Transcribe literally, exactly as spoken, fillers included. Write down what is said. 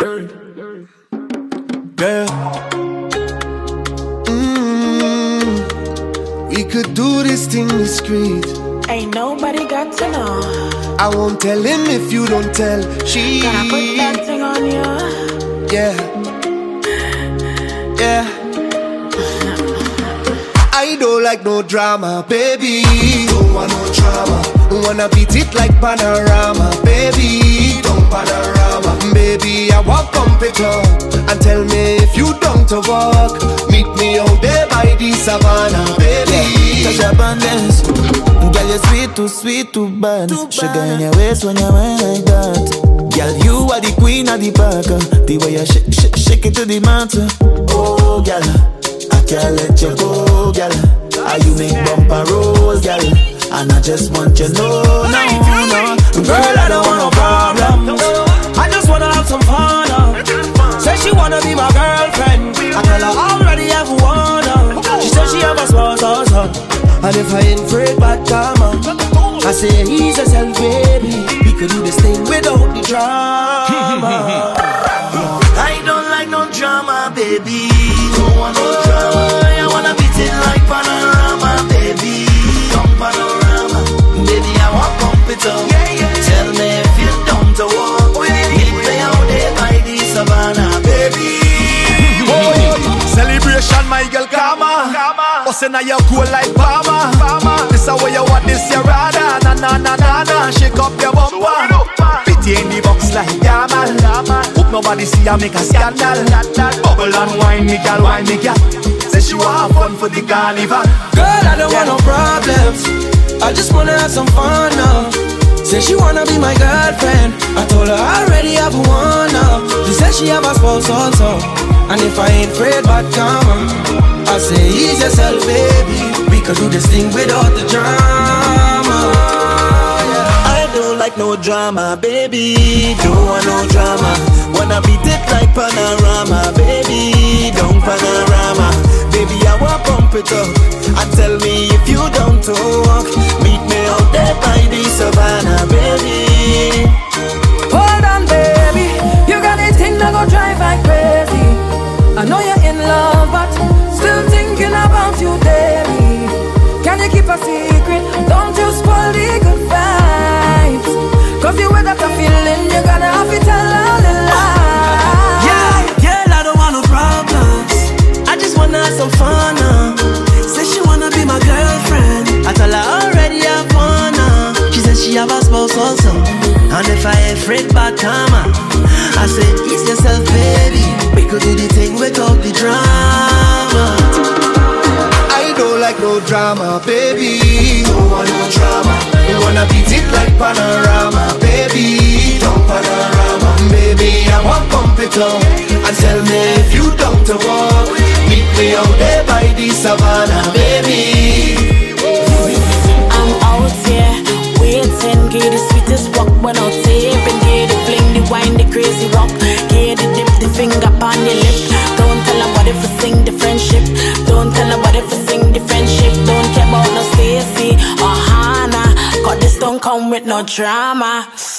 Girl, mm, we could do this thing discreet. Ain't nobody got to know. I won't tell him if you don't tell. She Can I put that thing on you? Yeah, yeah. I don't like no drama, baby. Don't want no drama. Wanna beat it like panorama, baby. Don't panorama, baby. I walk on it up and tell me if you don't to walk. Meet me out there by the savannah, baby. Touch your abundance. Girl, you're sweet, too sweet, too bad. Too Sugar bad. In your waist when you wine like that. Girl, you are the queen of the park. The way you shake, shake, shake it to the mountain. Oh, girl, I can't let you go, girl. How you make bumper rolls, girl. And I just want you to know, no, no. Girl, I don't want no problem. I just wanna have some fun. Uh. Say she wanna be my girlfriend. I tell her I already have one. Uh. She said she have a small sauce. Uh. And if I ain't afraid bad karma, I say ease yourself, baby. We could do this thing without the drama. I don't like no drama, baby. Don't want no drama. I wanna beat it like panorama, baby. Don't panorama, baby. I want pump it up. Tell me if you don't to walk. Meet me out there by the savannah, baby. Celebration, my girl, karma. Us in a your cool like Palma. This a way you want this, your rada. Na na na na na. Shake up your bumper. Pity in the box like Yamal. Hope nobody see ya make a scandal. Bubble and wine, me girl, wine me girl. Say she want have fun for the carnival. Girl, I don't want no problems. I just wanna have some fun now. Say she wanna be my girlfriend. I told her I already have one now. She said she have a spouse also. And if I ain't afraid bad karma, I say ease yourself, baby. We could do this thing without the drama. I don't like no drama, baby. Don't want no drama. Wanna beat it like panorama, baby. Don't panorama, baby. I want pump it up and tell me if you don't talk. Meet me out there by the savannah, baby. Hold on, baby. You got a thing that go drive like crazy. I know you're in love, but still thinking about you daily. Can you keep a secret? Don't you spoil the good vibes. Cause you with that feeling, you're gonna have to tell all the lies. Yeah, girl, I don't want no problems. I just wanna have some fun now. Say she wanna be my girlfriend. I tell her I already have one now. She said she have a spouse also. And if I ain't afraid bad karma, I say ease yourself, baby. We could do the thing without the drama. I don't like no drama, baby. Don't want no drama. I wanna beat it like panorama, baby. Don't panorama, baby. I want pump it up and tell me if you don't to walk. Meet me out there by the savannah, baby. I'm out here waiting, get the sweetest walk when I'm taping, get the fling, the wine, the crazy walk, get the dip, the finger on your lip. Don't tell nobody if sing the friendship. Don't tell nobody if sing the friendship. Don't care about no Stacy or Hannah, cause this don't come with no drama.